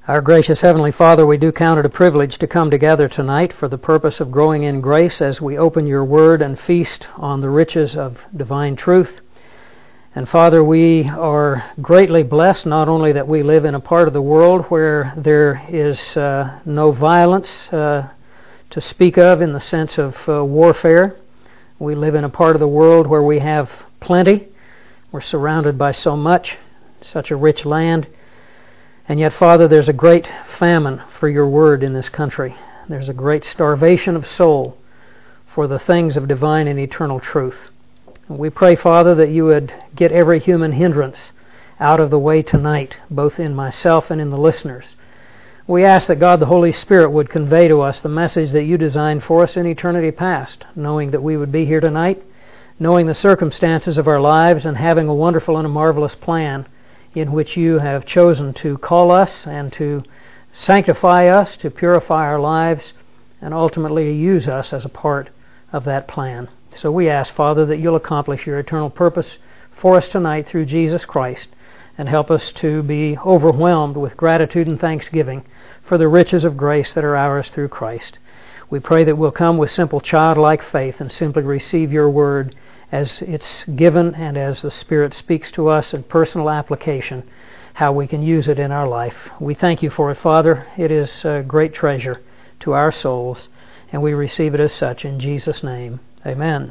Our gracious Heavenly Father, we do count it a privilege to come together tonight for the purpose of growing in grace as we open your Word and feast on the riches of divine truth. And Father, we are greatly blessed not only that we live in a part of the world where there is no violence to speak of in the sense of warfare. We live in a part of the world where we have plenty. We're surrounded by so much, such a rich land. And yet, Father, there's a great famine for your word in this country. There's a great starvation of soul for the things of divine and eternal truth. And we pray, Father, that you would get every human hindrance out of the way tonight, both in myself and in the listeners. We ask that God the Holy Spirit would convey to us the message that you designed for us in eternity past, knowing that we would be here tonight, knowing the circumstances of our lives, and having a wonderful and a marvelous plan in which you have chosen to call us and to sanctify us, to purify our lives, and ultimately to use us as a part of that plan. So we ask, Father, that you'll accomplish your eternal purpose for us tonight through Jesus Christ, and help us to be overwhelmed with gratitude and thanksgiving for the riches of grace that are ours through Christ. We pray that we'll come with simple childlike faith and simply receive your word as it's given and as the Spirit speaks to us in personal application, how we can use it in our life. We thank you for it, Father. It is a great treasure to our souls, and we receive it as such in Jesus' name. Amen.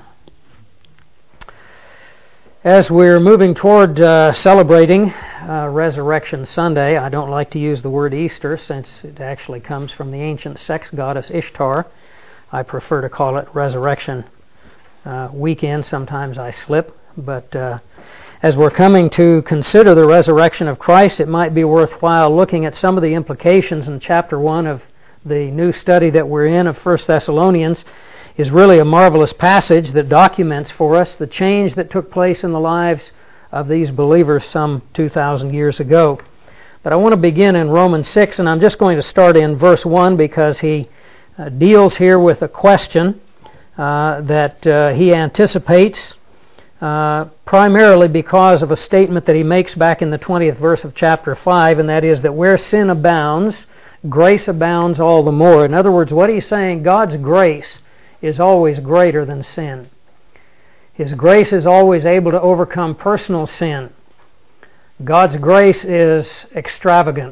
As we're moving toward celebrating Resurrection Sunday, I don't like to use the word Easter since it actually comes from the ancient sex goddess Ishtar. I prefer to call it Resurrection weekend. Sometimes I slip, but as we're coming to consider the resurrection of Christ, it might be worthwhile looking at some of the implications in chapter 1 of the new study that we're in of 1 Thessalonians. Is really a marvelous passage that documents for us the change that took place in the lives of these believers some 2,000 years ago. But I want to begin in Romans 6, and I'm just going to start in verse 1 because he deals here with a question that he anticipates primarily because of a statement that he makes back in the 20th verse of chapter 5, and that is that where sin abounds, grace abounds all the more. In other words, what he's saying, God's grace is always greater than sin. His grace is always able to overcome personal sin. God's grace is extravagant.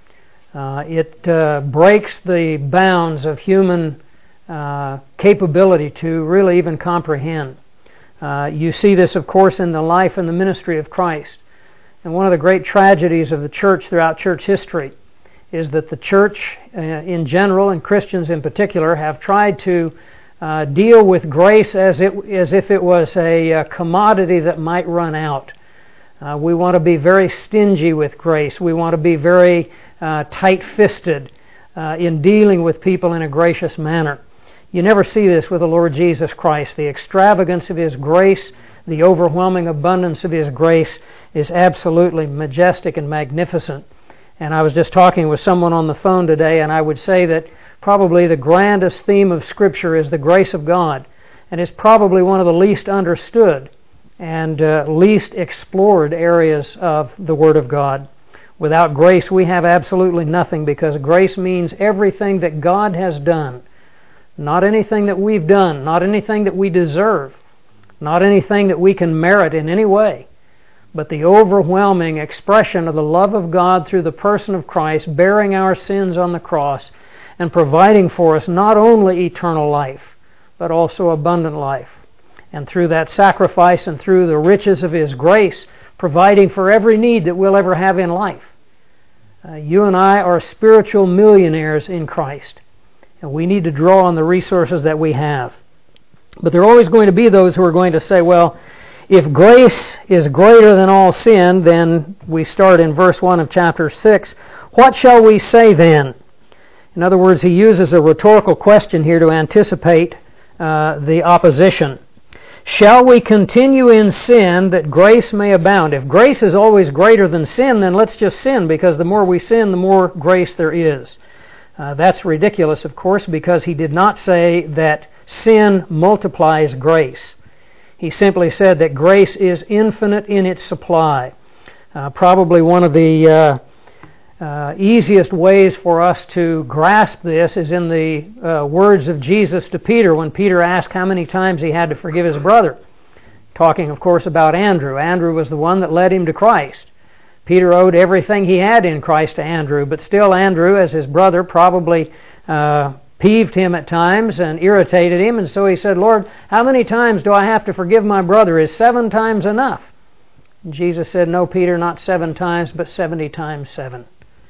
It breaks the bounds of human capability to really even comprehend. You see this, of course, in the life and the ministry of Christ. And one of the great tragedies of the church throughout church history is that the church in general, and Christians in particular, have tried to deal with grace as if it was a commodity that might run out. We want to be very stingy with grace. We want to be very tight-fisted in dealing with people in a gracious manner. You never see this with the Lord Jesus Christ. The extravagance of His grace, the overwhelming abundance of His grace is absolutely majestic and magnificent. And I was just talking with someone on the phone today, and I would say that probably the grandest theme of Scripture is the grace of God, and it's probably one of the least understood and least explored areas of the Word of God. Without grace, we have absolutely nothing, because grace means everything that God has done, not anything that we've done, not anything that we deserve, not anything that we can merit in any way, but the overwhelming expression of the love of God through the person of Christ, bearing our sins on the cross, and providing for us not only eternal life, but also abundant life. And through that sacrifice and through the riches of His grace, providing for every need that we'll ever have in life. You and I are spiritual millionaires in Christ, and we need to draw on the resources that we have. But there are always going to be those who are going to say, well, if grace is greater than all sin, then we start in verse 1 of chapter 6, what shall we say then? In other words, he uses a rhetorical question here to anticipate the opposition. Shall we continue in sin that grace may abound? If grace is always greater than sin, then let's just sin, because the more we sin, the more grace there is. That's ridiculous, of course, because he did not say that sin multiplies grace. He simply said that grace is infinite in its supply. Probably one of the easiest ways for us to grasp this is in the words of Jesus to Peter when Peter asked how many times he had to forgive his brother. Talking, of course, about Andrew. Andrew was the one that led him to Christ. Peter owed everything he had in Christ to Andrew, but still Andrew, as his brother, probably peeved him at times and irritated him, and so he said, Lord, how many times do I have to forgive my brother? Is 7 times enough? And Jesus said, no, Peter, not 7 times, but 70 times 7.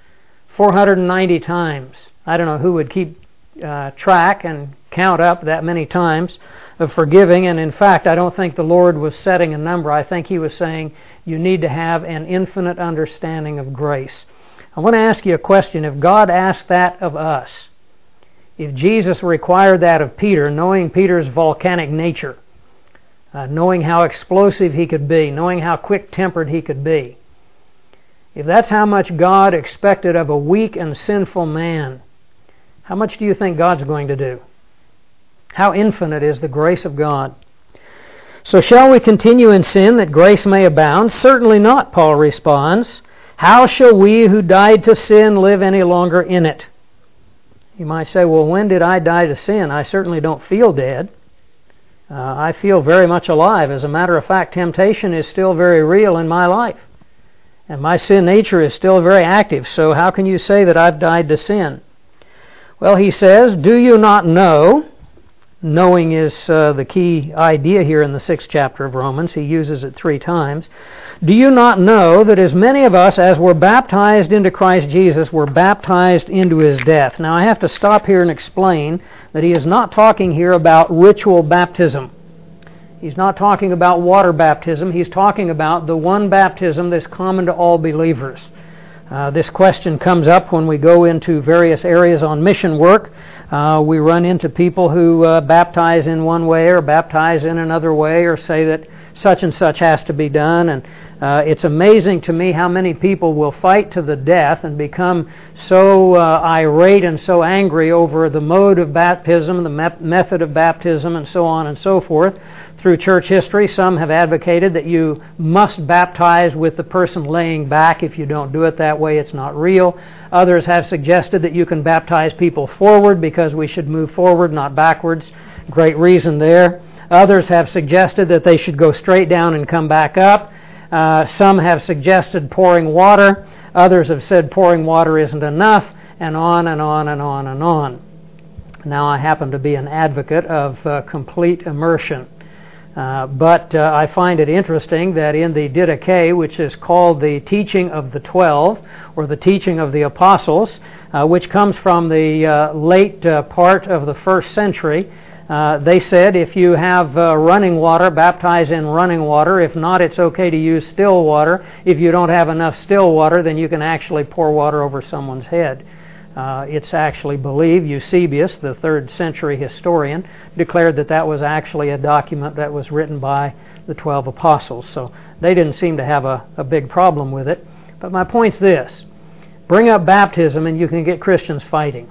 490 times. I don't know who would keep track and count up that many times of forgiving, and in fact, I don't think the Lord was setting a number. I think He was saying you need to have an infinite understanding of grace. I want to ask you a question. If God asked that of us, if Jesus required that of Peter, knowing Peter's volcanic nature, knowing how explosive he could be, knowing how quick-tempered he could be, if that's how much God expected of a weak and sinful man, how much do you think God's going to do? How infinite is the grace of God? So shall we continue in sin that grace may abound? Certainly not, Paul responds. How shall we who died to sin live any longer in it? You might say, well, when did I die to sin? I certainly don't feel dead. I feel very much alive. As a matter of fact, temptation is still very real in my life. And my sin nature is still very active. So how can you say that I've died to sin? Well, he says, do you not know? Knowing is the key idea here in the 6th chapter of Romans. He uses it 3 times. Do you not know that as many of us as were baptized into Christ Jesus were baptized into His death? Now I have to stop here and explain that he is not talking here about ritual baptism. He's not talking about water baptism. He's talking about the one baptism that's common to all believers. This question comes up when we go into various areas on mission work. We run into people who baptize in one way or baptize in another way or say that such and such has to be done. And it's amazing to me how many people will fight to the death and become so irate and so angry over the mode of baptism, the method of baptism, and so on and so forth. Through church history, some have advocated that you must baptize with the person laying back. If you don't do it that way, it's not real. Others have suggested that you can baptize people forward because we should move forward, not backwards. Great reason there. Others have suggested that they should go straight down and come back up. Some have suggested pouring water. Others have said pouring water isn't enough, and on and on and on and on. Now, I happen to be an advocate of complete immersion. But I find it interesting that in the Didache, which is called the teaching of the 12, or the teaching of the apostles, which comes from the late part of the 1st century, they said if you have running water, baptize in running water. If not, it's okay to use still water. If you don't have enough still water, then you can actually pour water over someone's head. It's actually believed, Eusebius, the 3rd century historian, declared that that was actually a document that was written by the 12 apostles. So they didn't seem to have a big problem with it. But my point's this. Bring up baptism and you can get Christians fighting.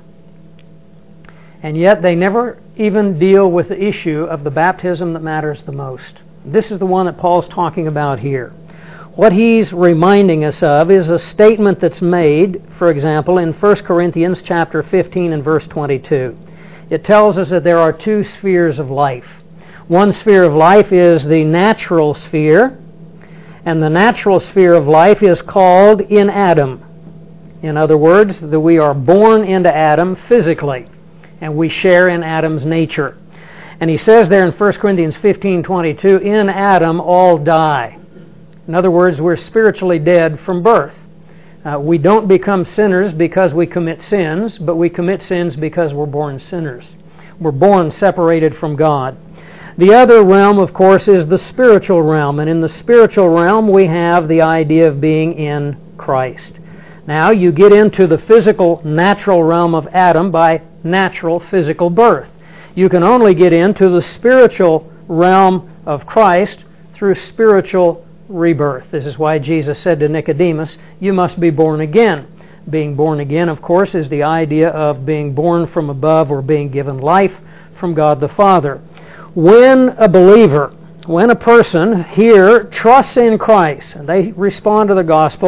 And yet they never even deal with the issue of the baptism that matters the most. This is the one that Paul's talking about here. What he's reminding us of is a statement that's made, for example, in 1 Corinthians chapter 15 and verse 22. It tells us that there are 2 spheres of life. One sphere of life is the natural sphere, and the natural sphere of life is called in Adam. In other words, that we are born into Adam physically, and we share in Adam's nature. And he says there in 1 Corinthians 15:22, in Adam all die. In other words, we're spiritually dead from birth. We don't become sinners because we commit sins, but we commit sins because we're born sinners. We're born separated from God. The other realm, of course, is the spiritual realm. And in the spiritual realm, we have the idea of being in Christ. Now, you get into the physical, natural realm of Adam by natural, physical birth. You can only get into the spiritual realm of Christ through spiritual rebirth. This is why Jesus said to Nicodemus, you must be born again. Being born again, of course, is the idea of being born from above or being given life from God the Father. When a believer, when a person here trusts in Christ and they respond to the gospel,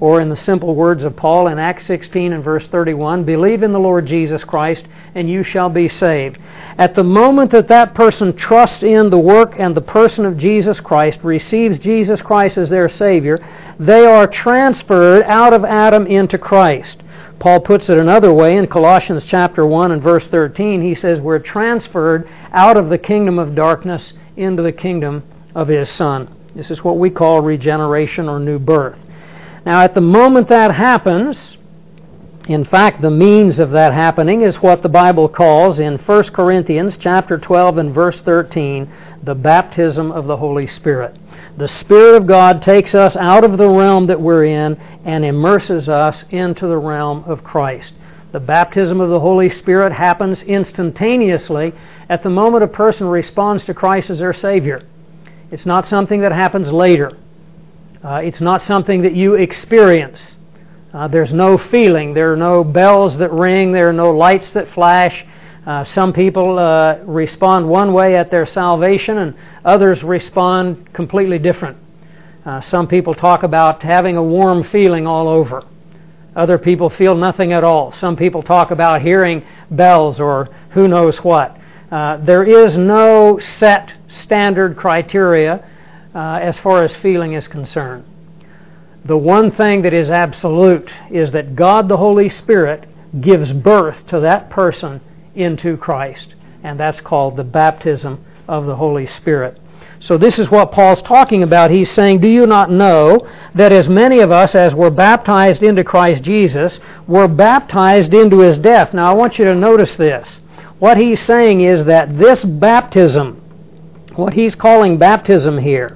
Or in the simple words of Paul in Acts 16 and verse 31, believe in the Lord Jesus Christ and you shall be saved. At the moment that that person trusts in the work and the person of Jesus Christ, receives Jesus Christ as their Savior, they are transferred out of Adam into Christ. Paul puts it another way in Colossians chapter 1 and verse 13. He says we're transferred out of the kingdom of darkness into the kingdom of His Son. This is what we call regeneration or new birth. Now, at the moment that happens, in fact, the means of that happening is what the Bible calls in 1 Corinthians chapter 12 and verse 13, the baptism of the Holy Spirit. The Spirit of God takes us out of the realm that we're in and immerses us into the realm of Christ. The baptism of the Holy Spirit happens instantaneously at the moment a person responds to Christ as their Savior. It's not something that happens later. It's not something that you experience. There's no feeling. There are no bells that ring. There are no lights that flash. Some people respond one way at their salvation and others respond completely different. Some people talk about having a warm feeling all over. Other people feel nothing at all. Some people talk about hearing bells or who knows what. There is no set standard criteria as far as feeling is concerned. The one thing that is absolute is that God the Holy Spirit gives birth to that person into Christ, and that's called the baptism of the Holy Spirit. So this is what Paul's talking about. He's saying, do you not know that as many of us as were baptized into Christ Jesus were baptized into His death? Now I want you to notice this. What he's saying is that this baptism, what he's calling baptism here,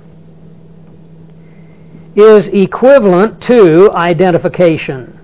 is equivalent to identification.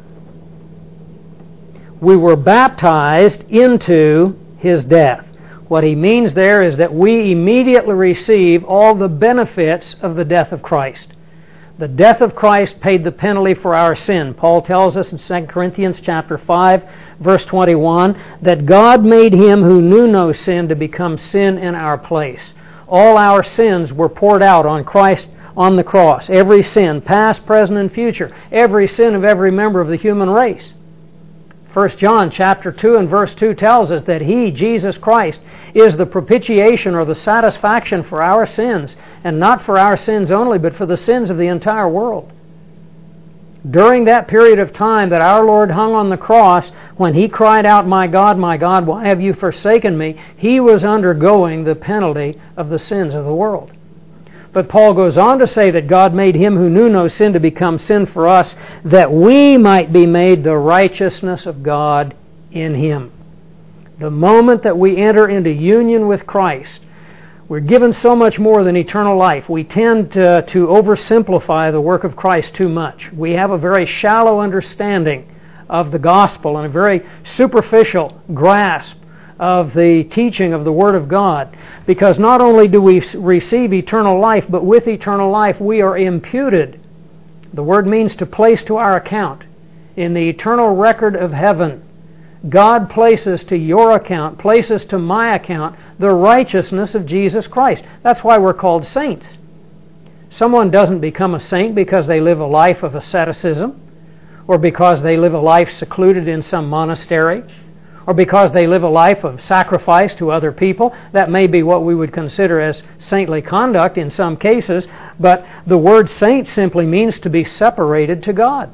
We were baptized into His death. What he means there is that we immediately receive all the benefits of the death of Christ. The death of Christ paid the penalty for our sin. Paul tells us in 2 Corinthians chapter 5, verse 21, that God made Him who knew no sin to become sin in our place. All our sins were poured out on Christ on the cross. Every sin, past, present, and future. Every sin of every member of the human race. 1 John chapter 2 and verse 2 tells us that He, Jesus Christ, is the propitiation or the satisfaction for our sins, and not for our sins only, but for the sins of the entire world. During that period of time that our Lord hung on the cross, when He cried out, my God, why have you forsaken me?" He was undergoing the penalty of the sins of the world. But Paul goes on to say that God made Him who knew no sin to become sin for us, that we might be made the righteousness of God in Him. The moment that we enter into union with Christ, we're given so much more than eternal life. We tend to oversimplify the work of Christ too much. We have a very shallow understanding of the gospel and a very superficial grasp of the teaching of the Word of God. Because not only do we receive eternal life, but with eternal life we are imputed. The word means to place to our account. In the eternal record of heaven, God places to your account, places to my account, the righteousness of Jesus Christ. That's why we're called saints. Someone doesn't become a saint because they live a life of asceticism, or because they live a life secluded in some monastery, or because they live a life of sacrifice to other people. That may be what we would consider as saintly conduct in some cases, but the word saint simply means to be separated to God.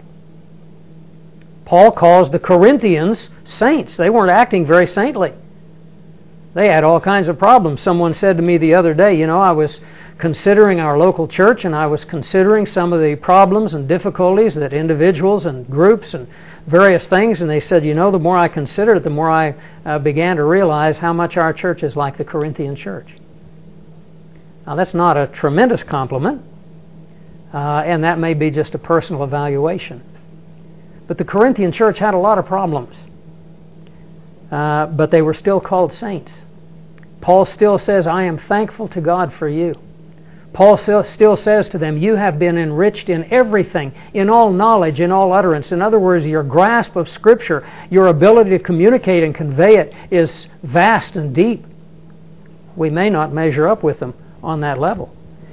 Paul calls the Corinthians saints. They weren't acting very saintly. They had all kinds of problems. Someone said to me the other day, I was considering our local church, and I was considering some of the problems and difficulties that individuals and groups and various things, and they said, the more I considered it, the more I began to realize how much our church is like the Corinthian church. Now, that's not a tremendous compliment, and that may be just a personal evaluation. But the Corinthian church had a lot of problems, but they were still called saints. Paul still says, I am thankful to God for you. Paul still says to them, you have been enriched in everything, in all knowledge, in all utterance. In other words, your grasp of Scripture, your ability to communicate and convey it is vast and deep. We may not measure up with them on that level.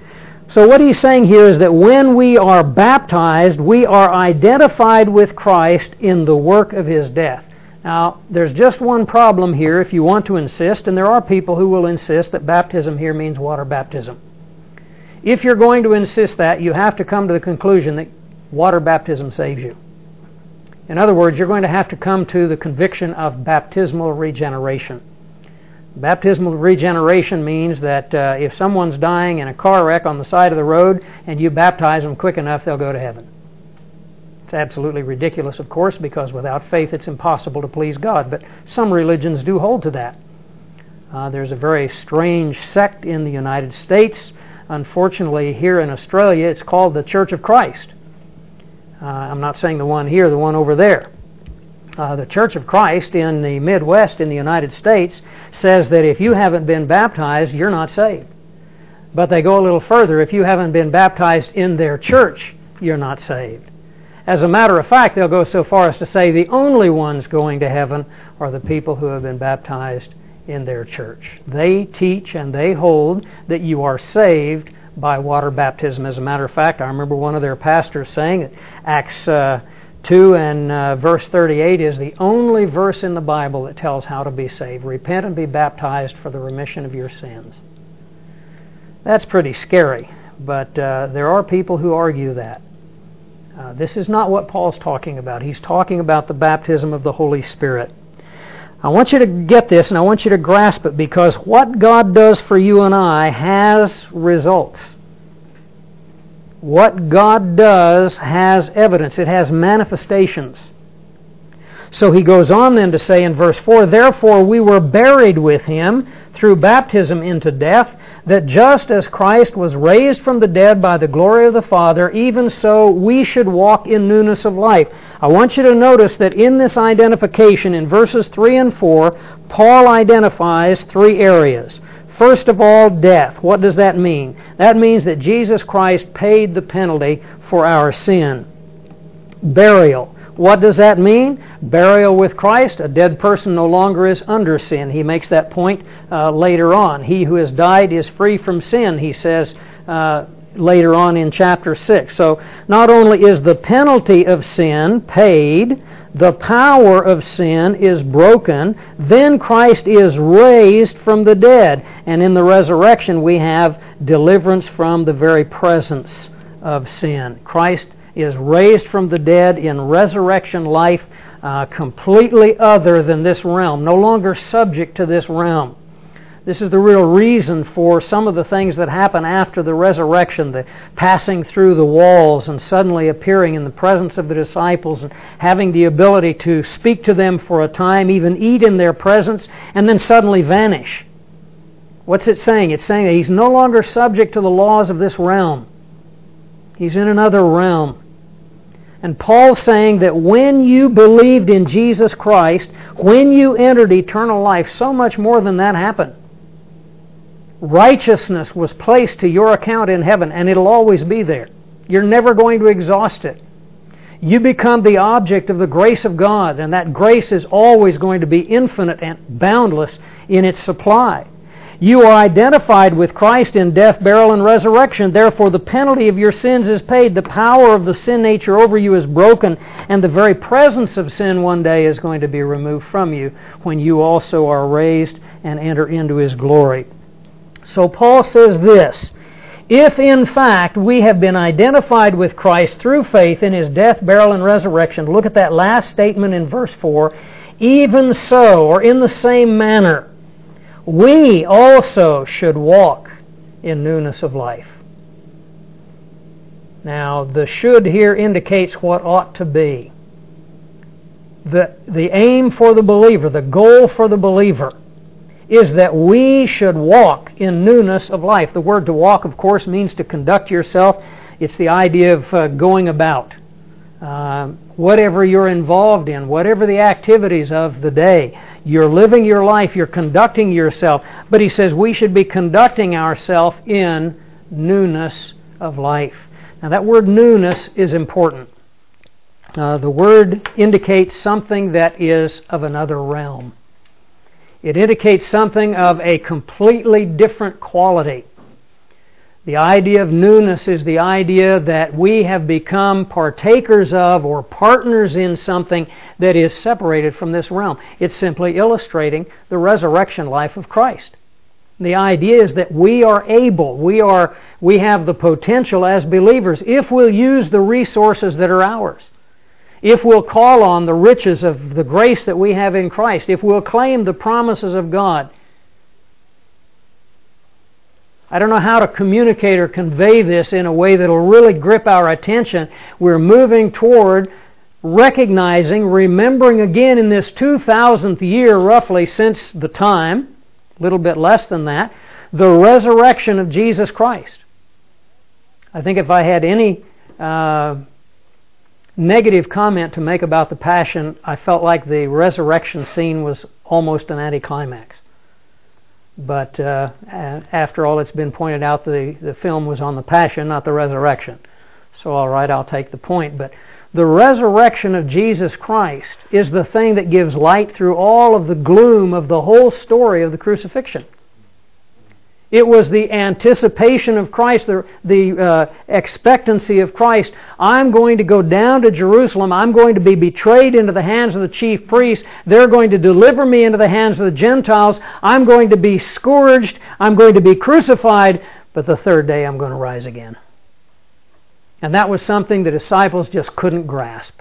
So what he's saying here is that when we are baptized, we are identified with Christ in the work of His death. Now, there's just one problem here if you want to insist, and there are people who will insist that baptism here means water baptism. If you're going to insist that, you have to come to the conclusion that water baptism saves you. In other words, you're going to have to come to the conviction of baptismal regeneration. Baptismal regeneration means that if someone's dying in a car wreck on the side of the road and you baptize them quick enough, they'll go to heaven. It's absolutely ridiculous, of course, because without faith it's impossible to please God. But some religions do hold to that. There's a very strange sect in the United States. Unfortunately, here in Australia, it's called the Church of Christ. I'm not saying the one here, the one over there. The Church of Christ in the Midwest in the United States says that if you haven't been baptized, you're not saved. But they go a little further. If you haven't been baptized in their church, you're not saved. As a matter of fact, they'll go so far as to say the only ones going to heaven are the people who have been baptized in their church. They teach and they hold that you are saved by water baptism. As a matter of fact, I remember one of their pastors saying that Acts 2 and verse 38 is the only verse in the Bible that tells how to be saved. Repent and be baptized for the remission of your sins. That's pretty scary, but there are people who argue that. This is not what Paul's talking about. He's talking about the baptism of the Holy Spirit. I want you to get this, and I want you to grasp it, because what God does for you and I has results. What God does has evidence. It has manifestations. So he goes on then to say in verse 4, "Therefore we were buried with Him through baptism into death, that just as Christ was raised from the dead by the glory of the Father, even so we should walk in newness of life." I want you to notice that in this identification, in verses 3 and 4, Paul identifies three areas. First of all, death. What does that mean? That means that Jesus Christ paid the penalty for our sin. Burial. What does that mean? Burial with Christ. A dead person no longer is under sin. He makes that point later on. He who has died is free from sin, he says later on in chapter 6. So not only is the penalty of sin paid, the power of sin is broken, then Christ is raised from the dead. And in the resurrection we have deliverance from the very presence of sin. Christ is raised from the dead in resurrection life, completely other than this realm, no longer subject to this realm. This is the real reason for some of the things that happen after the resurrection, the passing through the walls and suddenly appearing in the presence of the disciples and having the ability to speak to them for a time, even eat in their presence, and then suddenly vanish. What's it saying? It's saying that he's no longer subject to the laws of this realm. He's in another realm. And Paul's saying that when you believed in Jesus Christ, when you entered eternal life, so much more than that happened. Righteousness was placed to your account in heaven, and it'll always be there. You're never going to exhaust it. You become the object of the grace of God, and that grace is always going to be infinite and boundless in its supply. You are identified with Christ in death, burial, and resurrection. Therefore, the penalty of your sins is paid. The power of the sin nature over you is broken, and the very presence of sin one day is going to be removed from you when you also are raised and enter into His glory. So Paul says this: if in fact we have been identified with Christ through faith in His death, burial, and resurrection, look at that last statement in verse 4, even so, or in the same manner, we also should walk in newness of life. Now, the should here indicates what ought to be. The aim for the believer, the goal for the believer, is that we should walk in newness of life. The word to walk, of course, means to conduct yourself. It's the idea of going about. Whatever you're involved in, whatever the activities of the day, you're living your life, you're conducting yourself. But he says we should be conducting ourselves in newness of life. Now that word newness is important. The word indicates something that is of another realm. It indicates something of a completely different quality. The idea of newness is the idea that we have become partakers of or partners in something that is separated from this realm. It's simply illustrating the resurrection life of Christ. The idea is that we are able, we have the potential as believers, if we'll use the resources that are ours, if we'll call on the riches of the grace that we have in Christ, if we'll claim the promises of God. I don't know how to communicate or convey this in a way that will really grip our attention. We're moving toward recognizing, remembering again in this 2000th year roughly since the time, a little bit less than that, the resurrection of Jesus Christ. I think if I had any negative comment to make about the Passion, I felt like the resurrection scene was almost an anticlimax. But after all, it's been pointed out the film was on the Passion, not the resurrection. So all right, I'll take the point. But the resurrection of Jesus Christ is the thing that gives light through all of the gloom of the whole story of the crucifixion. It was the anticipation of Christ, the expectancy of Christ. I'm going to go down to Jerusalem. I'm going to be betrayed into the hands of the chief priests. They're going to deliver me into the hands of the Gentiles. I'm going to be scourged. I'm going to be crucified. But the third day I'm going to rise again. And that was something the disciples just couldn't grasp.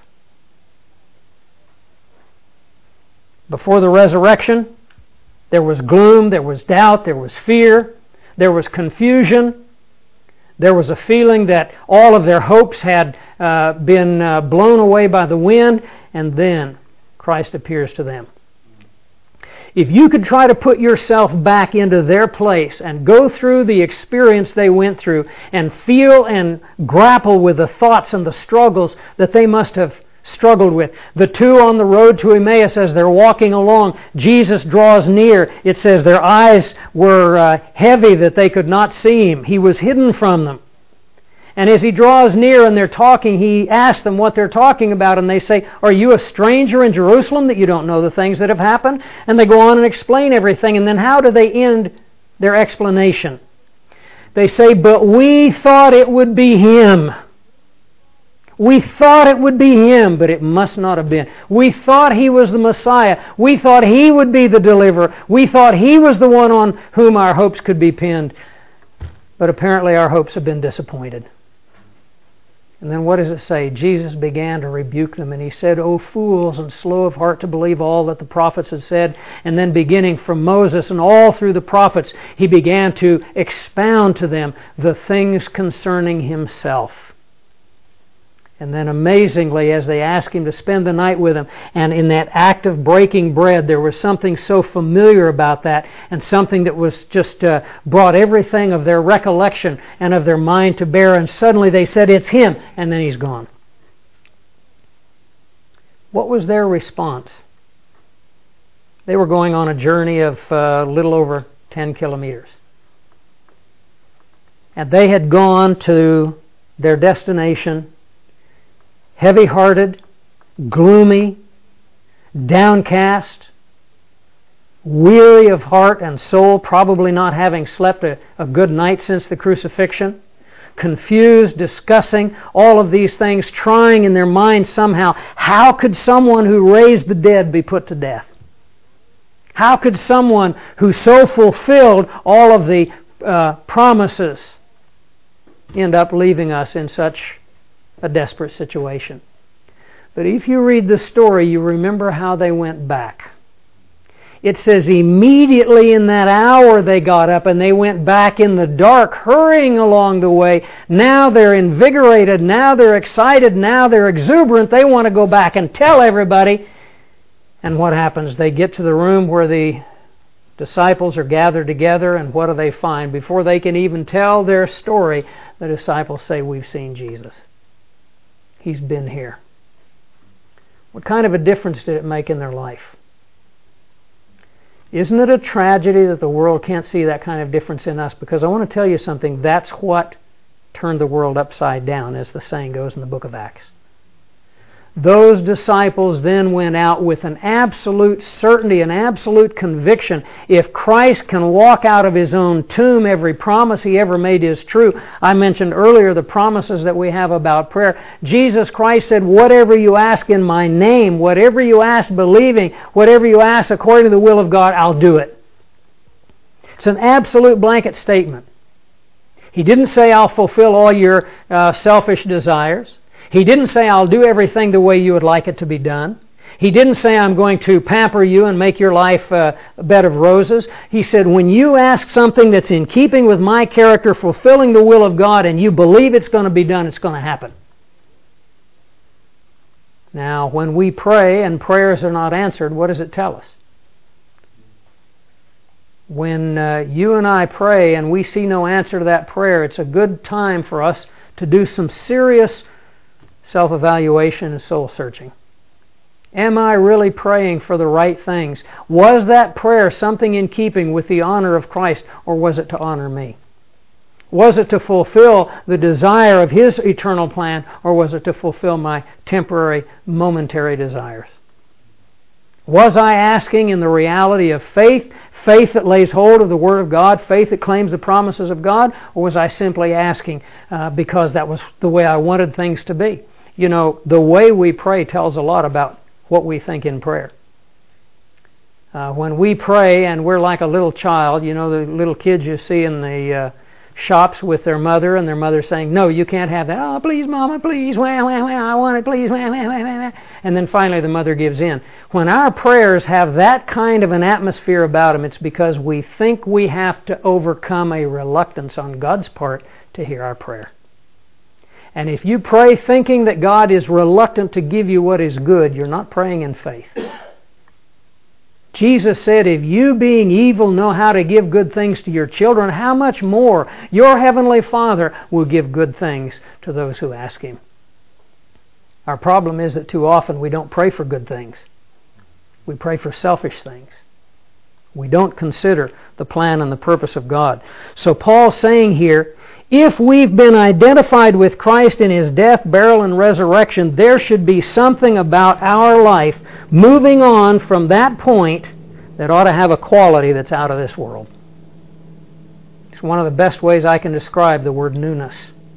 Before the resurrection, there was gloom, there was doubt, there was fear, there was confusion. There was a feeling that all of their hopes had been blown away by the wind, and then Christ appears to them. If you could try to put yourself back into their place and go through the experience they went through and feel and grapple with the thoughts and the struggles that they must have struggled with. The two on the road to Emmaus, as they're walking along, Jesus draws near. It says their eyes were heavy that they could not see Him. He was hidden from them. And as He draws near and they're talking, He asks them what they're talking about, and they say, "Are you a stranger in Jerusalem that you don't know the things that have happened?" And they go on and explain everything. And then how do they end their explanation? They say, "But we thought it would be Him. We thought it would be Him, but it must not have been. We thought He was the Messiah. We thought He would be the deliverer. We thought He was the one on whom our hopes could be pinned. But apparently our hopes have been disappointed." And then what does it say? Jesus began to rebuke them, and He said, "O fools, and slow of heart to believe all that the prophets had said." And then beginning from Moses and all through the prophets, He began to expound to them the things concerning Himself. And then amazingly, as they asked Him to spend the night with them, and in that act of breaking bread, there was something so familiar about that, and something that was just brought everything of their recollection and of their mind to bear, and suddenly they said, "It's Him," and then He's gone. What was their response? They were going on a journey of a little over 10 kilometers. And they had gone to their destination heavy-hearted, gloomy, downcast, weary of heart and soul, probably not having slept a good night since the crucifixion, confused, discussing all of these things, trying in their minds somehow, how could someone who raised the dead be put to death? How could someone who so fulfilled all of the promises end up leaving us in such a desperate situation? But if you read the story, you remember how they went back. It says immediately in that hour they got up and they went back in the dark, hurrying along the way. Now they're invigorated, now they're excited, now they're exuberant. They want to go back and tell everybody. And what happens? They get to the room where the disciples are gathered together, and what do they find? Before they can even tell their story, the disciples say, "We've seen Jesus. He's been here." What kind of a difference did it make in their life? Isn't it a tragedy that the world can't see that kind of difference in us? Because I want to tell you something, that's what turned the world upside down, as the saying goes in the book of Acts. Those disciples then went out with an absolute certainty, an absolute conviction. If Christ can walk out of His own tomb, every promise He ever made is true. I mentioned earlier the promises that we have about prayer. Jesus Christ said, whatever you ask in my name, whatever you ask believing, whatever you ask according to the will of God, I'll do it. It's an absolute blanket statement. He didn't say, I'll fulfill all your selfish desires. He didn't say, I'll do everything the way you would like it to be done. He didn't say, I'm going to pamper you and make your life a bed of roses. He said, when you ask something that's in keeping with my character, fulfilling the will of God, and you believe it's going to be done, it's going to happen. Now, when we pray and prayers are not answered, what does it tell us? When you and I pray and we see no answer to that prayer, it's a good time for us to do some serious self-evaluation and soul-searching. Am I really praying for the right things? Was that prayer something in keeping with the honor of Christ, or was it to honor me? Was it to fulfill the desire of His eternal plan, or was it to fulfill my temporary, momentary desires? Was I asking in the reality of faith, faith that lays hold of the Word of God, faith that claims the promises of God, or was I simply asking because that was the way I wanted things to be? You know, the way we pray tells a lot about what we think in prayer. When we pray and we're like a little child, you know, the little kids you see in the shops with their mother, and their mother saying, no, you can't have that. Oh, please, Mama, please. Wah, wah, wah, I want it, please. Wah, wah, wah, wah. And then finally the mother gives in. When our prayers have that kind of an atmosphere about them, it's because we think we have to overcome a reluctance on God's part to hear our prayer. And if you pray thinking that God is reluctant to give you what is good, you're not praying in faith. Jesus said, if you being evil know how to give good things to your children, how much more your heavenly Father will give good things to those who ask Him. Our problem is that too often we don't pray for good things. We pray for selfish things. We don't consider the plan and the purpose of God. So Paul's saying here, if we've been identified with Christ in His death, burial, and resurrection, there should be something about our life moving on from that point that ought to have a quality that's out of this world. It's one of the best ways I can describe the word newness.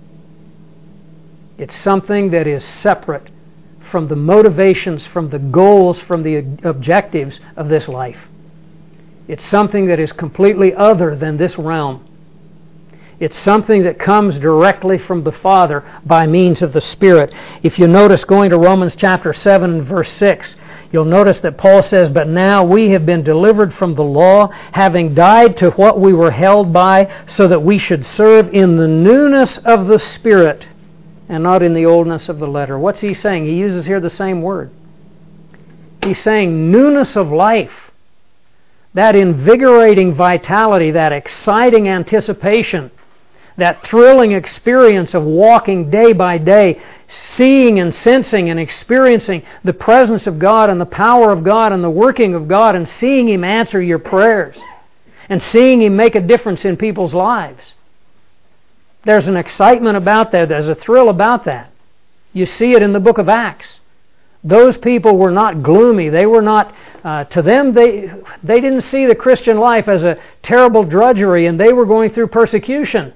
It's something that is separate from the motivations, from the goals, from the objectives of this life. It's something that is completely other than this realm. It's something that comes directly from the Father by means of the Spirit. If you notice, going to Romans chapter 7 and verse 6, you'll notice that Paul says, but now we have been delivered from the law, having died to what we were held by, so that we should serve in the newness of the Spirit and not in the oldness of the letter. What's he saying? He uses here the same word. He's saying newness of life. That invigorating vitality, that exciting anticipation, that thrilling experience of walking day by day, seeing and sensing and experiencing the presence of God and the power of God and the working of God, and seeing Him answer your prayers and seeing Him make a difference in people's lives. There's an excitement about that. There's a thrill about that. You see it in the book of Acts. Those people were not gloomy. They were not, to them, they didn't see the Christian life as a terrible drudgery, and they were going through persecution.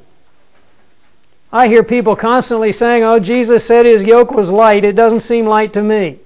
I hear people constantly saying, oh, Jesus said His yoke was light. It doesn't seem light to me.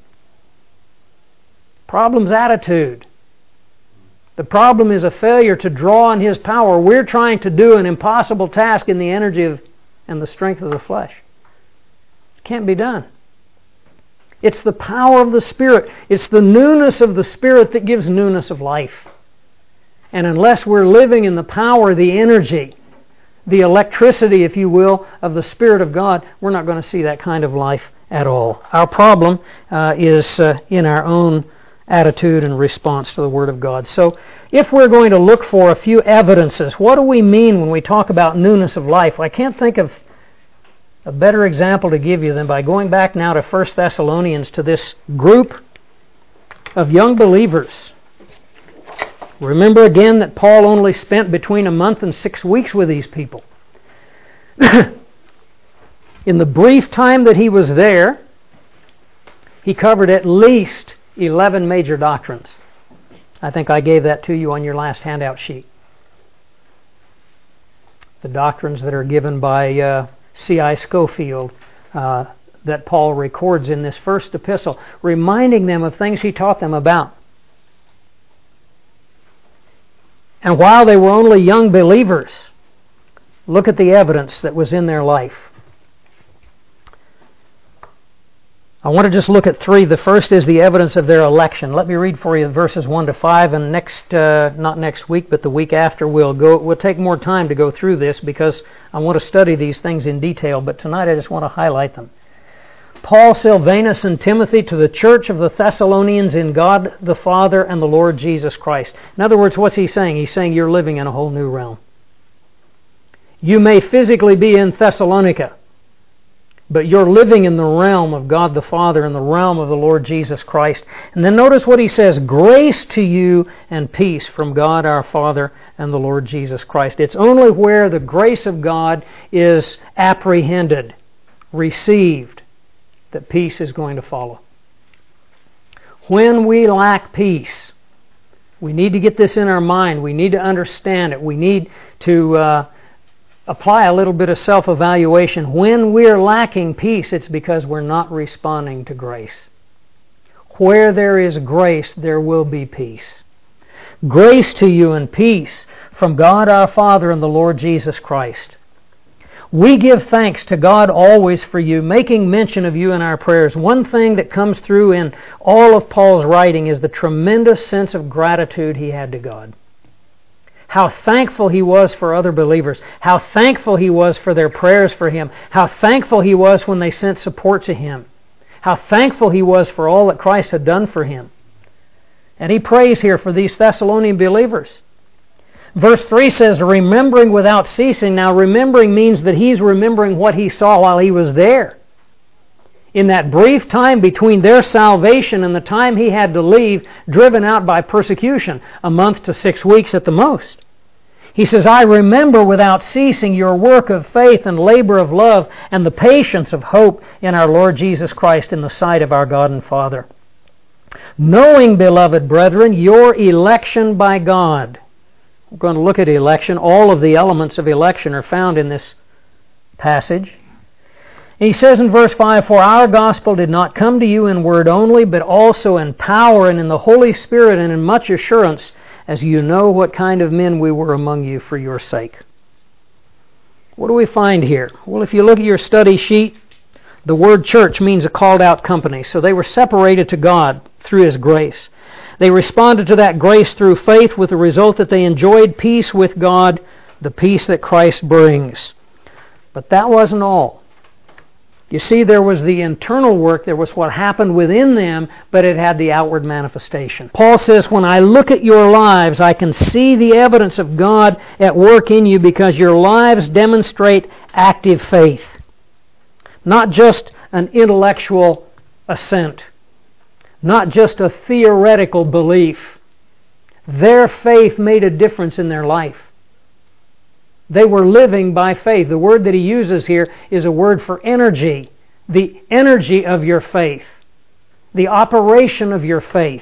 Problem's attitude. The problem is a failure to draw on His power. We're trying to do an impossible task in the energy and the strength of the flesh. It can't be done. It's the power of the Spirit. It's the newness of the Spirit that gives newness of life. And unless we're living in the power, the energy, the electricity, if you will, of the Spirit of God, we're not going to see that kind of life at all. Our problem is in our own attitude and response to the Word of God. So if we're going to look for a few evidences, what do we mean when we talk about newness of life? I can't think of a better example to give you than by going back now to 1 Thessalonians, to this group of young believers. Remember again that Paul only spent between a month and 6 weeks with these people. In the brief time that he was there, He covered at least 11 major doctrines. I think I gave that to you on your last handout sheet. The doctrines that are given by C.I. Scofield that Paul records in this first epistle, reminding them of things he taught them about. And while they were only young believers, look at the evidence that was in their life. I want to just look at three. The first is the evidence of their election. Let me read for you verses 1 to 5, and not next week, but the week after, we'll take more time to go through this because I want to study these things in detail, but tonight I just want to highlight them. Paul, Silvanus, and Timothy to the church of the Thessalonians in God the Father and the Lord Jesus Christ. In other words, what's he saying? He's saying you're living in a whole new realm. You may physically be in Thessalonica, but you're living in the realm of God the Father and the realm of the Lord Jesus Christ. And then notice what he says, grace to you and peace from God our Father and the Lord Jesus Christ. It's only where the grace of God is apprehended, received, that peace is going to follow. When we lack peace, we need to get this in our mind. We need to understand it. We need to apply a little bit of self-evaluation. When we're lacking peace, it's because we're not responding to grace. Where there is grace, there will be peace. Grace to you and peace from God our Father and the Lord Jesus Christ. We give thanks to God always for you, making mention of you in our prayers. One thing that comes through in all of Paul's writing is the tremendous sense of gratitude he had to God. How thankful he was for other believers. How thankful he was for their prayers for him. How thankful he was when they sent support to him. How thankful he was for all that Christ had done for him. And he prays here for these Thessalonian believers. Verse 3 says, remembering without ceasing. Now, remembering means that he's remembering what he saw while he was there. In that brief time between their salvation and the time he had to leave, driven out by persecution, a month to 6 weeks at the most. He says, I remember without ceasing your work of faith and labor of love and the patience of hope in our Lord Jesus Christ in the sight of our God and Father. Knowing, beloved brethren, your election by God. We're going to look at election. All of the elements of election are found in this passage. He says in verse 5, for our gospel did not come to you in word only, but also in power and in the Holy Spirit and in much assurance, as you know what kind of men we were among you for your sake. What do we find here? Well, if you look at your study sheet, the word church means a called out company. So they were separated to God through His grace. They responded to that grace through faith with the result that they enjoyed peace with God, the peace that Christ brings. But that wasn't all. You see, there was the internal work, there was what happened within them, but it had the outward manifestation. Paul says, when I look at your lives, I can see the evidence of God at work in you because your lives demonstrate active faith. Not just an intellectual assent. Not just a theoretical belief. Their faith made a difference in their life. They were living by faith. The word that he uses here is a word for energy. The energy of your faith. The operation of your faith.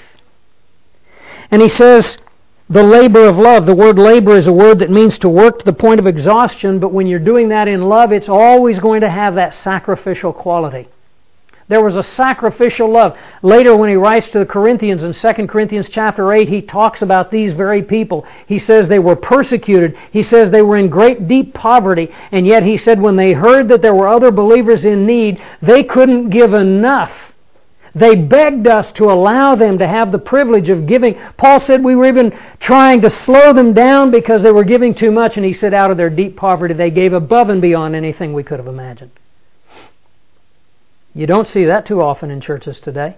And he says, the labor of love. The word labor is a word that means to work to the point of exhaustion, but when you're doing that in love, it's always going to have that sacrificial quality. There was a sacrificial love. Later when he writes to the Corinthians in 2 Corinthians chapter 8, he talks about these very people. He says they were persecuted. He says they were in great deep poverty. And yet he said when they heard that there were other believers in need, they couldn't give enough. They begged us to allow them to have the privilege of giving. Paul said we were even trying to slow them down because they were giving too much. And he said out of their deep poverty they gave above and beyond anything we could have imagined. You don't see that too often in churches today.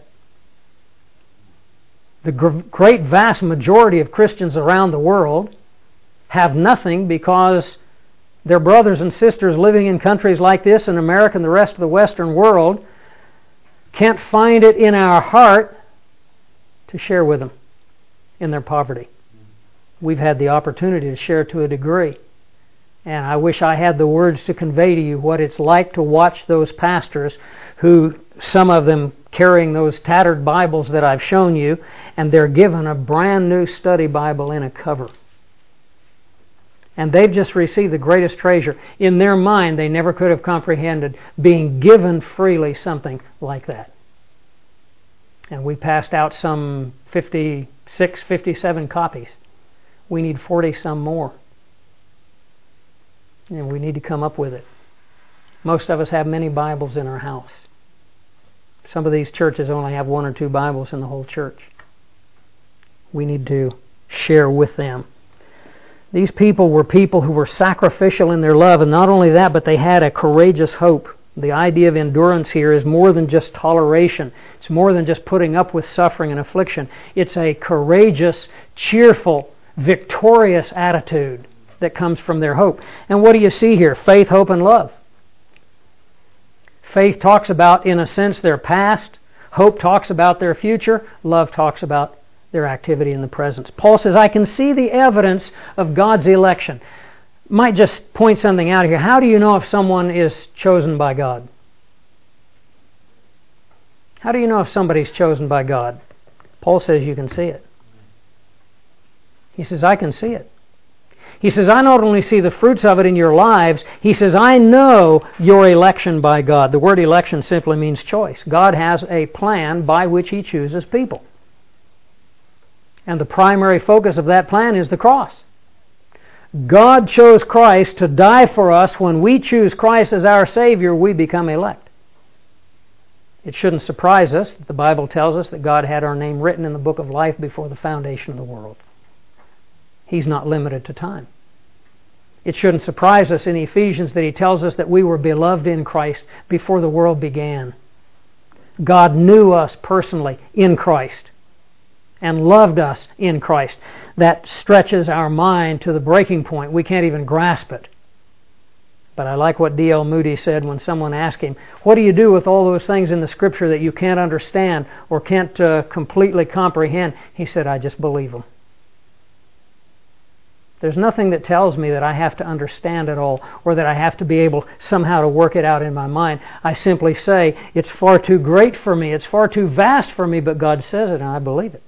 The great vast majority of Christians around the world have nothing because their brothers and sisters living in countries like this, in America and the rest of the Western world, can't find it in our heart to share with them in their poverty. We've had the opportunity to share to a degree. And I wish I had the words to convey to you what it's like to watch those pastors who, some of them carrying those tattered Bibles that I've shown you, and they're given a brand new study Bible in a cover. And they've just received the greatest treasure. In their mind, they never could have comprehended being given freely something like that. And we passed out some 56, 57 copies. We need 40 some more. And we need to come up with it. Most of us have many Bibles in our house. Some of these churches only have 1 or 2 Bibles in the whole church. We need to share with them. These people were people who were sacrificial in their love, and not only that, but they had a courageous hope. The idea of endurance here is more than just toleration. It's more than just putting up with suffering and affliction. It's a courageous, cheerful, victorious attitude that comes from their hope. And what do you see here? Faith, hope, and love. Faith talks about, in a sense, their past. Hope talks about their future. Love talks about their activity in the present. Paul says, I can see the evidence of God's election. Might just point something out here. How do you know if someone is chosen by God? How do you know if somebody's chosen by God? Paul says you can see it. He says, I can see it. He says, I not only see the fruits of it in your lives, he says, I know your election by God. The word election simply means choice. God has a plan by which He chooses people. And the primary focus of that plan is the cross. God chose Christ to die for us. When we choose Christ as our Savior, we become elect. It shouldn't surprise us that the Bible tells us that God had our name written in the book of life before the foundation of the world. He's not limited to time. It shouldn't surprise us in Ephesians that He tells us that we were beloved in Christ before the world began. God knew us personally in Christ and loved us in Christ. That stretches our mind to the breaking point. We can't even grasp it. But I like what D.L. Moody said when someone asked him, what do you do with all those things in the Scripture that you can't understand or can't completely comprehend? He said, I just believe them. There's nothing that tells me that I have to understand it all or that I have to be able somehow to work it out in my mind. I simply say, it's far too great for me, it's far too vast for me, but God says it and I believe it.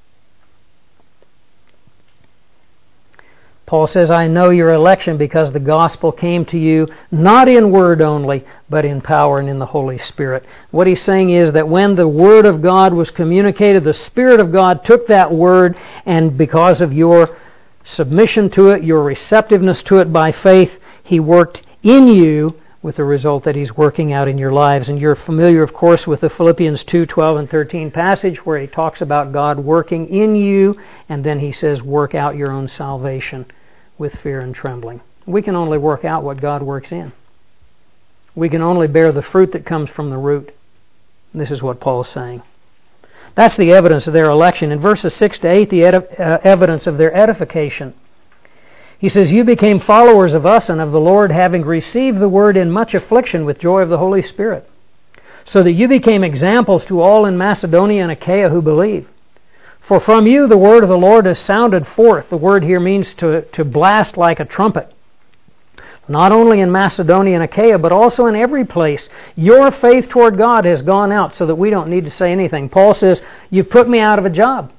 Paul says, I know your election because the gospel came to you not in word only, but in power and in the Holy Spirit. What he's saying is that when the Word of God was communicated, the Spirit of God took that Word, and because of your submission to it, your receptiveness to it by faith, He worked in you with the result that He's working out in your lives. And you're familiar, of course, with the Philippians 2:12 and 13 passage where he talks about God working in you, and then he says, work out your own salvation with fear and trembling. We can only work out what God works in. We can only bear the fruit that comes from the root. And this is what Paul's saying. That's the evidence of their election. In verses 6 to 8, the evidence of their edification. He says, you became followers of us and of the Lord, having received the word in much affliction with joy of the Holy Spirit, so that you became examples to all in Macedonia and Achaia who believe. For from you the word of the Lord has sounded forth. The word here means to blast like a trumpet. Not only in Macedonia and Achaia, but also in every place. Your faith toward God has gone out so that we don't need to say anything. Paul says, you've put me out of a job.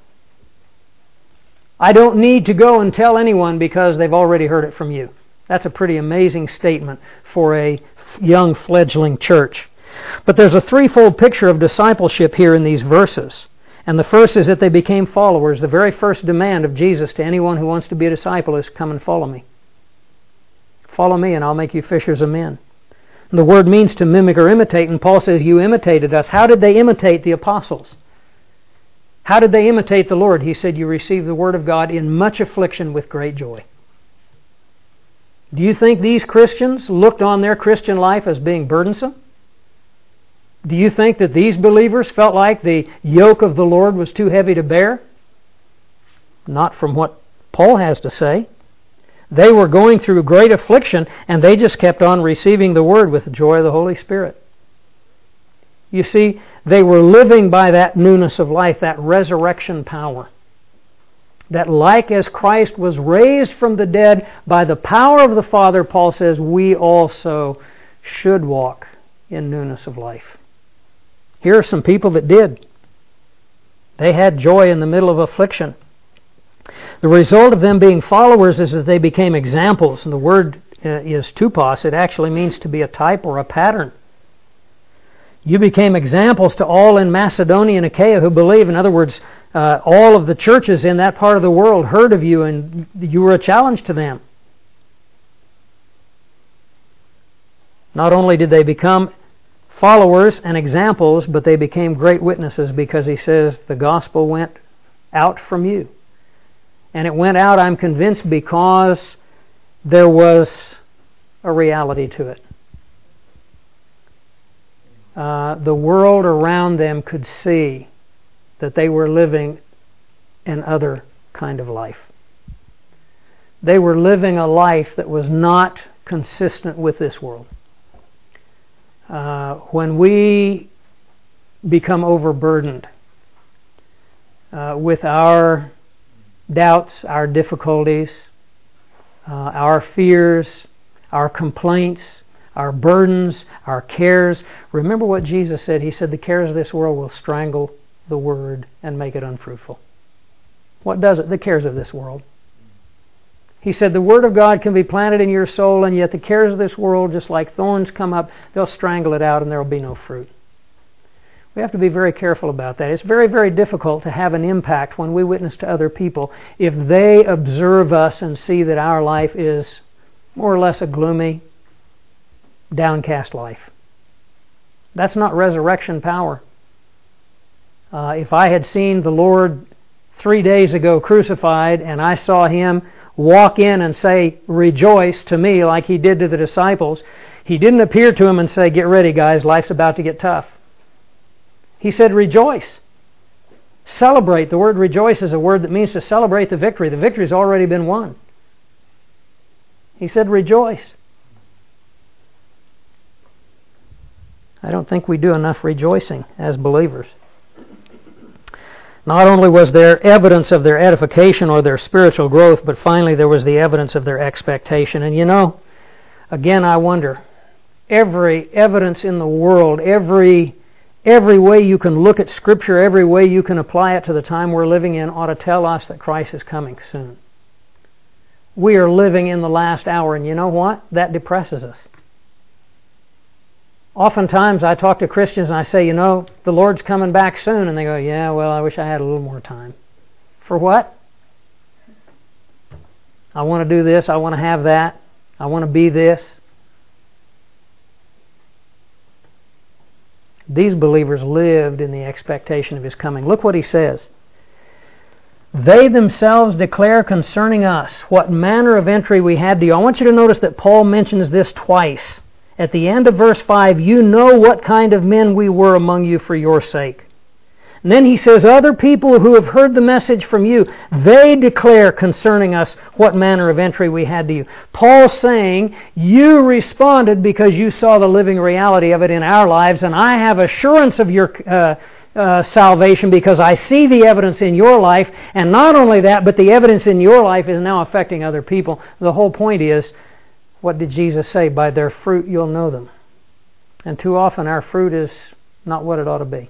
I don't need to go and tell anyone because they've already heard it from you. That's a pretty amazing statement for a young fledgling church. But there's a threefold picture of discipleship here in these verses. And the first is that they became followers. The very first demand of Jesus to anyone who wants to be a disciple is, come and follow me. Follow me and I'll make you fishers of men. And the word means to mimic or imitate, and Paul says, you imitated us. How did they imitate the apostles? How did they imitate the Lord? He said, you received the word of God in much affliction with great joy. Do you think these Christians looked on their Christian life as being burdensome? Do you think that these believers felt like the yoke of the Lord was too heavy to bear? Not from what Paul has to say. They were going through great affliction, and they just kept on receiving the Word with the joy of the Holy Spirit. You see, they were living by that newness of life, that resurrection power. That like as Christ was raised from the dead by the power of the Father, Paul says, we also should walk in newness of life. Here are some people that did. They had joy in the middle of affliction. The result of them being followers is that they became examples. And the word is tupos. It actually means to be a type or a pattern. You became examples to all in Macedonia and Achaia who believe. In other words, all of the churches in that part of the world heard of you, and you were a challenge to them. Not only did they become followers and examples, but they became great witnesses, because he says the gospel went out from you. And it went out, I'm convinced, because there was a reality to it. The world around them could see that they were living an other kind of life. They were living a life that was not consistent with this world. When we become overburdened with our doubts, our difficulties, our fears, our complaints, our burdens, our cares. Remember what Jesus said. He said the cares of this world will strangle the word and make it unfruitful. What does it? The cares of this world. He said the Word of God can be planted in your soul, and yet the cares of this world, just like thorns come up, they'll strangle it out and there will be no fruit. We have to be very careful about that. It's very, very difficult to have an impact when we witness to other people if they observe us and see that our life is more or less a gloomy, downcast life. That's not resurrection power. If I had seen the Lord 3 days ago crucified and I saw Him walk in and say, rejoice to me like He did to the disciples, He didn't appear to them and say, get ready guys, life's about to get tough. He said, rejoice. Celebrate. The word rejoice is a word that means to celebrate the victory. The victory's already been won. He said, rejoice. I don't think we do enough rejoicing as believers. Not only was there evidence of their edification or their spiritual growth, but finally there was the evidence of their expectation. And you know, again, I wonder, every evidence in the world, every way you can look at Scripture, every way you can apply it to the time we're living in, ought to tell us that Christ is coming soon. We are living in the last hour, and you know what? That depresses us. Oftentimes I talk to Christians and I say, you know, the Lord's coming back soon. And they go, yeah, well, I wish I had a little more time. For what? I want to do this. I want to have that. I want to be this. These believers lived in the expectation of His coming. Look what he says. They themselves declare concerning us what manner of entry we had to you. I want you to notice that Paul mentions this twice. At the end of verse 5, you know what kind of men we were among you for your sake. And then he says, other people who have heard the message from you, they declare concerning us what manner of entry we had to you. Paul's saying, you responded because you saw the living reality of it in our lives, and I have assurance of your salvation because I see the evidence in your life, and not only that, but the evidence in your life is now affecting other people. The whole point is, what did Jesus say? By their fruit you'll know them. And too often our fruit is not what it ought to be.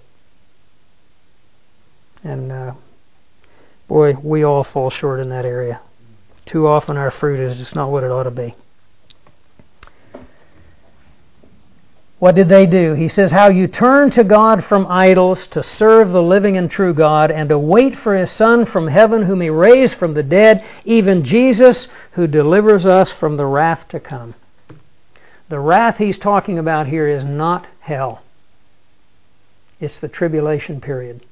And boy, we all fall short in that area. Too often our fruit is just not what it ought to be. What did they do? He says, how you turn to God from idols to serve the living and true God and to wait for His Son from heaven whom He raised from the dead, even Jesus who delivers us from the wrath to come. The wrath he's talking about here is not hell. It's the tribulation period.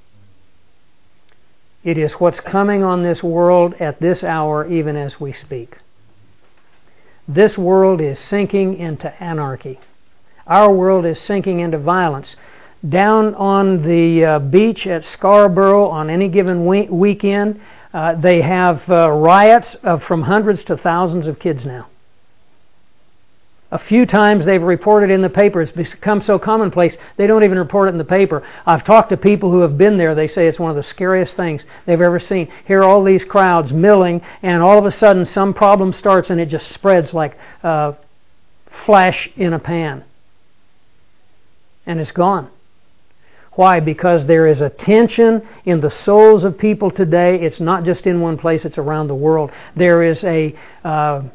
It is what's coming on this world at this hour even as we speak. This world is sinking into anarchy. Our world is sinking into violence. Down on the beach at Scarborough on any given weekend, they have riots from hundreds to thousands of kids now. A few times they've reported in the paper. It's become so commonplace they don't even report it in the paper. I've talked to people who have been there. They say it's one of the scariest things they've ever seen. Here are all these crowds milling, and all of a sudden some problem starts and it just spreads like flash in a pan. And it's gone. Why? Because there is a tension in the souls of people today. It's not just in one place, it's around the world. There is a, how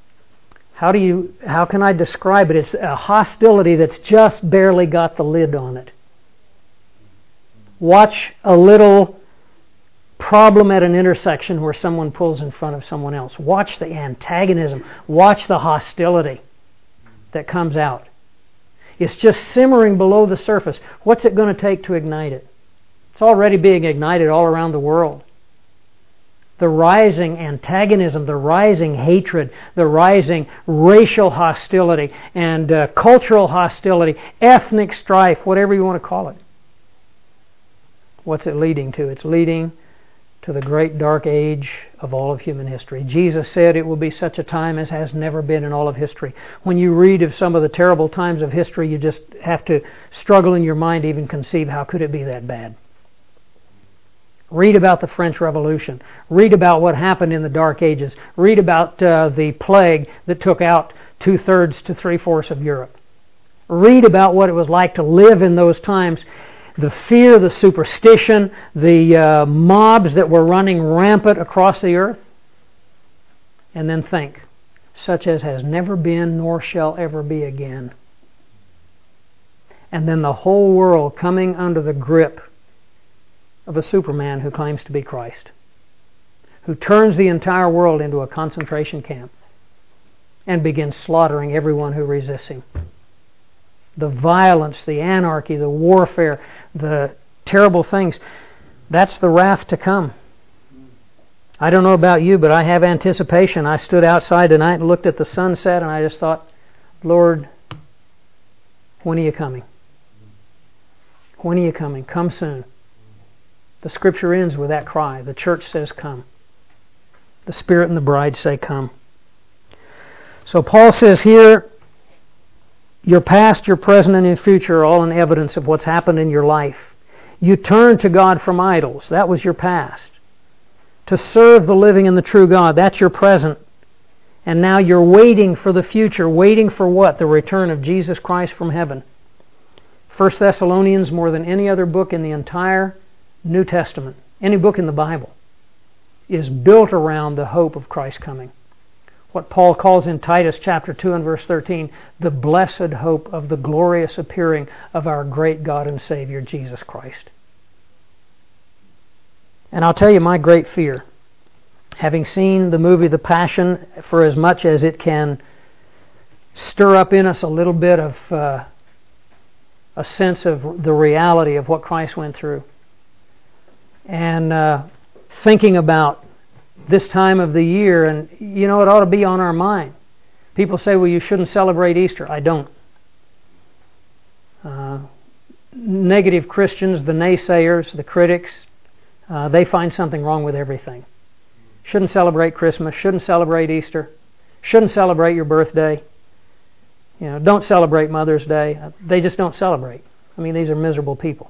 can I describe it? It's a hostility that's just barely got the lid on it. Watch a little problem at an intersection where someone pulls in front of someone else. Watch the antagonism. Watch the hostility that comes out. It's just simmering below the surface. What's it going to take to ignite it? It's already being ignited all around the world. The rising antagonism, the rising hatred, the rising racial hostility and cultural hostility, ethnic strife, whatever you want to call it. What's it leading to? It's leading to the great dark age of all of human history. Jesus said it will be such a time as has never been in all of history. When you read of some of the terrible times of history, you just have to struggle in your mind to even conceive how could it be that bad. Read about the French Revolution. Read about what happened in the Dark Ages. Read about the plague that took out 2/3 to 3/4 of Europe. Read about what it was like to live in those times. The fear, the superstition, the mobs that were running rampant across the earth. And then think, such as has never been nor shall ever be again. And then the whole world coming under the grip of a Superman who claims to be Christ, who turns the entire world into a concentration camp and begins slaughtering everyone who resists him. The violence, the anarchy, the warfare, the terrible things, that's the wrath to come. I don't know about you, but I have anticipation. I stood outside tonight and looked at the sunset and I just thought, Lord, when are you coming? When are you coming? Come soon. The Scripture ends with that cry. The church says, come. The Spirit and the bride say, come. So Paul says here, your past, your present, and your future are all an evidence of what's happened in your life. You turned to God from idols. That was your past. To serve the living and the true God. That's your present. And now you're waiting for the future. Waiting for what? The return of Jesus Christ from heaven. 1 Thessalonians, more than any other book in the entire New Testament, any book in the Bible, is built around the hope of Christ's coming. What Paul calls in Titus chapter 2 and verse 13, the blessed hope of the glorious appearing of our great God and Savior, Jesus Christ. And I'll tell you my great fear, having seen the movie The Passion, for as much as it can stir up in us a little bit of a sense of the reality of what Christ went through, and thinking about this time of the year, and you know, it ought to be on our mind. People say, well, you shouldn't celebrate Easter. I don't. Negative Christians, the naysayers, the critics, they find something wrong with everything. Shouldn't celebrate Christmas, shouldn't celebrate Easter, shouldn't celebrate your birthday. You know, don't celebrate Mother's Day. They just don't celebrate. I mean, these are miserable people.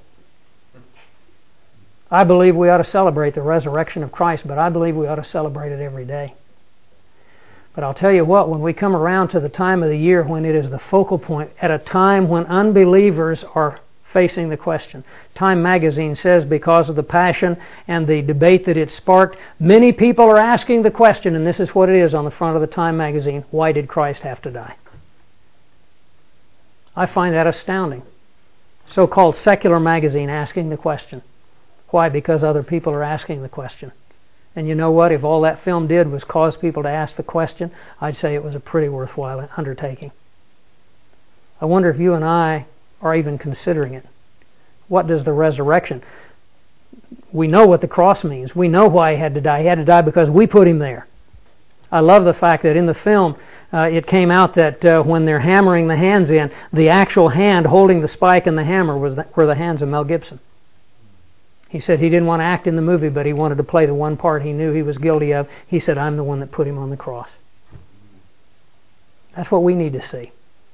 I believe we ought to celebrate the resurrection of Christ, but I believe we ought to celebrate it every day. But I'll tell you what, when we come around to the time of the year when it is the focal point, at a time when unbelievers are facing the question. Time magazine says because of the passion and the debate that it sparked, many people are asking the question, and this is what it is on the front of the Time magazine, why did Christ have to die? I find that astounding. So-called secular magazine asking the question. Why? Because other people are asking the question. And you know what? If all that film did was cause people to ask the question, I'd say it was a pretty worthwhile undertaking. I wonder if you and I are even considering it. What does the resurrection? We know what the cross means. We know why he had to die. He had to die because we put him there. I love the fact that in the film it came out that when they're hammering the hands in, the actual hand holding the spike and the hammer were the hands of Mel Gibson. He said he didn't want to act in the movie, but he wanted to play the one part he knew he was guilty of. He said, I'm the one that put him on the cross. That's what we need to see.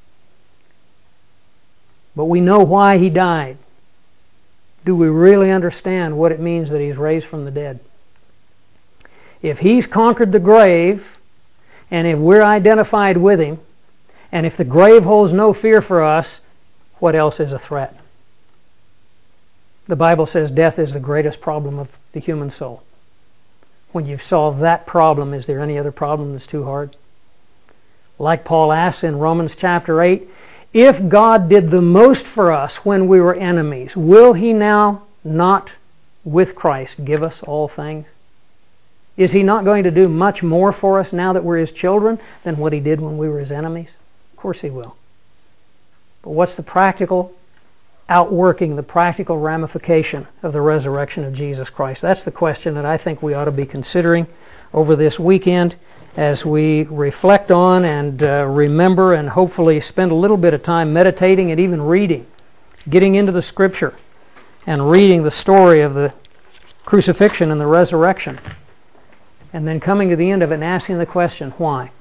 But we know why he died. Do we really understand what it means that he's raised from the dead? If he's conquered the grave, and if we're identified with him, and if the grave holds no fear for us, what else is a threat? The Bible says death is the greatest problem of the human soul. When you've solved that problem, is there any other problem that's too hard? Like Paul asks in Romans chapter 8, if God did the most for us when we were enemies, will He now not with Christ give us all things? Is He not going to do much more for us now that we're His children than what He did when we were His enemies? Of course He will. But what's the practical outworking, the practical ramification of the resurrection of Jesus Christ? That's the question that I think we ought to be considering over this weekend as we reflect on and remember and hopefully spend a little bit of time meditating and even reading, getting into the Scripture and reading the story of the crucifixion and the resurrection, and then coming to the end of it and asking the question, why?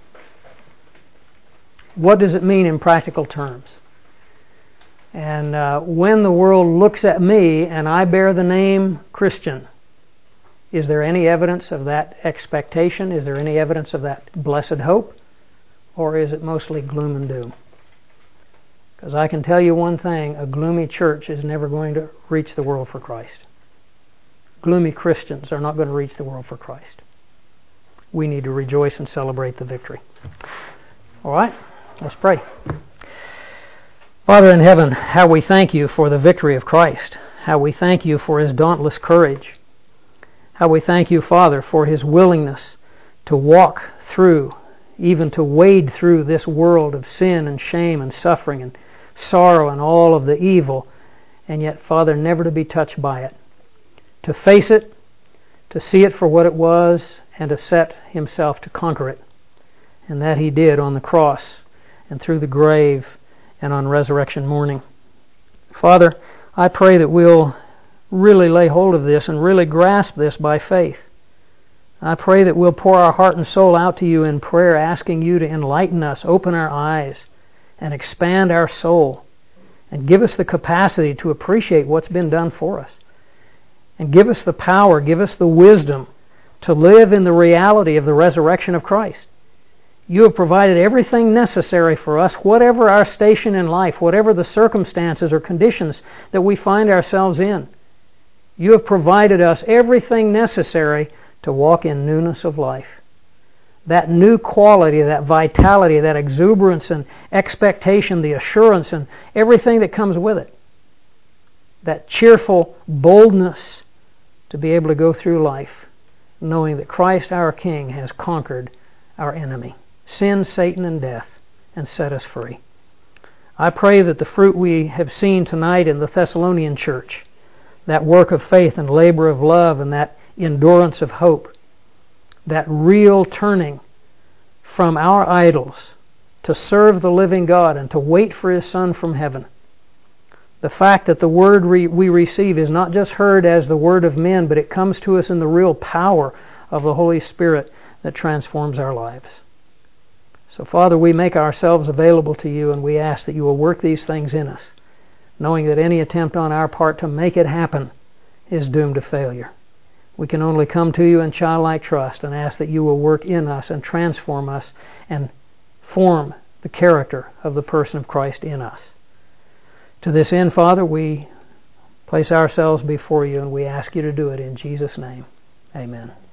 What does it mean in practical terms? And when the world looks at me and I bear the name Christian, is there any evidence of that expectation? Is there any evidence of that blessed hope? Or is it mostly gloom and doom? Because I can tell you one thing, a gloomy church is never going to reach the world for Christ. Gloomy Christians are not going to reach the world for Christ. We need to rejoice and celebrate the victory. All right, let's pray. Father in heaven, how we thank You for the victory of Christ. How we thank You for His dauntless courage. How we thank You, Father, for His willingness to walk through, even to wade through this world of sin and shame and suffering and sorrow and all of the evil, and yet, Father, never to be touched by it. To face it, to see it for what it was, and to set Himself to conquer it. And that He did on the cross and through the grave and on resurrection morning. Father, I pray that we'll really lay hold of this and really grasp this by faith. I pray that we'll pour our heart and soul out to You in prayer, asking You to enlighten us, open our eyes, and expand our soul, and give us the capacity to appreciate what's been done for us. And give us the power, give us the wisdom to live in the reality of the resurrection of Christ. You have provided everything necessary for us, whatever our station in life, whatever the circumstances or conditions that we find ourselves in. You have provided us everything necessary to walk in newness of life. That new quality, that vitality, that exuberance and expectation, the assurance and everything that comes with it. That cheerful boldness to be able to go through life knowing that Christ our King has conquered our enemy, sin, Satan, and death, and set us free. I pray that the fruit we have seen tonight in the Thessalonian church, that work of faith and labor of love and that endurance of hope, that real turning from our idols to serve the living God and to wait for His Son from heaven. The fact that the word we receive is not just heard as the word of men, but it comes to us in the real power of the Holy Spirit that transforms our lives. So, Father, we make ourselves available to You, and we ask that You will work these things in us, knowing that any attempt on our part to make it happen is doomed to failure. We can only come to You in childlike trust and ask that You will work in us and transform us and form the character of the person of Christ in us. To this end, Father, we place ourselves before You and we ask You to do it in Jesus' name. Amen.